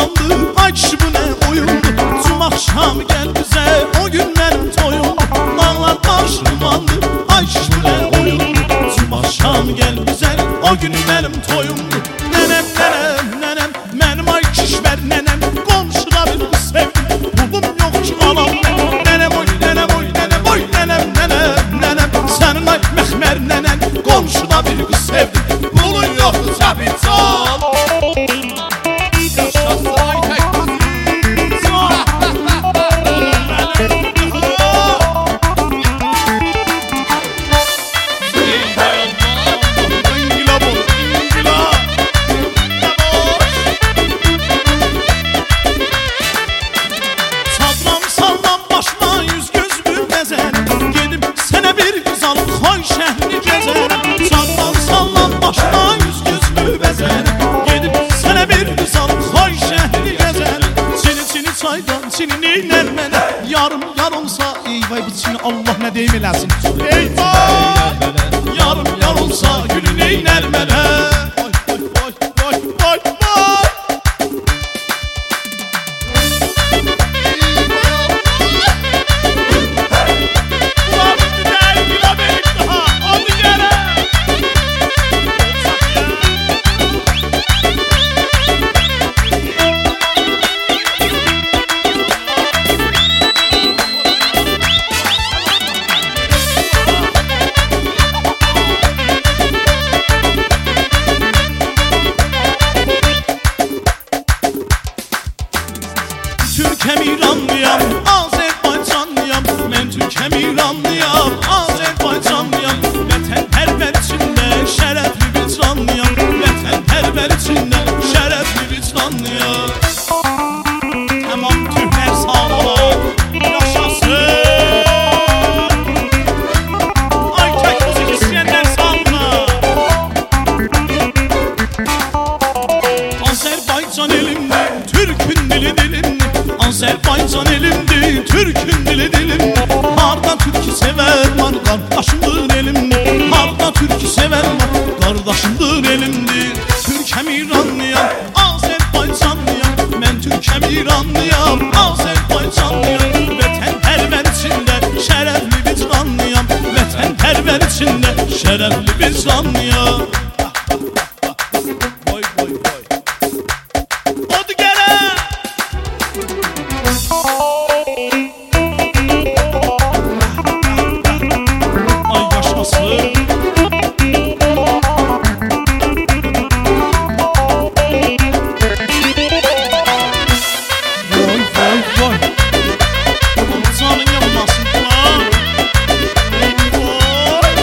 uzandı. Ay kişi bu ne oyundu. Cum akşam gel bize, o gün benim toyumdu. Dağlar başlandı. Ay kişi bu ne oyundu. Cum akşam gel bize, o gün benim toyumdu. Nenem nenem nenem, benim ay kişver nenem. Komşuda bir kız sevdim, buldum yok ki alam benim. Nenem oy nenem oy nenem oy nenem nenem nenem. Senin ay mehmer nenen, komşuda bir kız sevdim, bulun yoktu tabi can. Yaşasın Aytek kızı. Sallam sallam başına yüz göz bümezen, gidip sene bir kız alıp koy şehri gezen. Sallam sallam başına yüz göz bümezen, gidip sene bir kız alıp koy şehri gezen. Seni çaydan seni neyler mene, yarım yar olsa ey vay bu seni Allah ne deyim eləsin. Eyvah yarım yar olsa gülü neyler mene. Vay vay vay vay vay vay. Türkem İranlıyam, Azerbaycanlıyam. Ben Türkem İranlıyam, Azerbaycanlıyam. Vətənpərvər içində şərəfli bir canlıyam. Vətənpərvər içində şərəfli bir canlıyam. Tamam Türklər sağ ola, yaşasın. Aytek müzik istəyənlər sağ ola. Azerbaycan elimdə, Türkün dili dilimdə. Azerbaycan elimdi, Türk'ün dili dilim. Harda Türk'ü sever var, kardeşimdir elimdi. Harda Türk'ü sever var, kardeşimdir elimdi. Türk'em İranlıyam, Azerbaycanlıyam. Ben Türk'em İranlıyam, Azerbaycanlıyam. Vətənpərvər içində şərəfli bir canlıyam. Vətənpərvər içində şərəfli bir canlıyam. Vay vay vay. Odu gələ. Ay yaşasın. Vay vay vay. Canın yanmasın lan. Vay.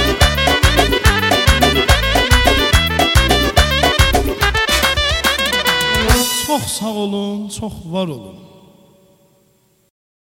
Çok sağ olun, çok var olun.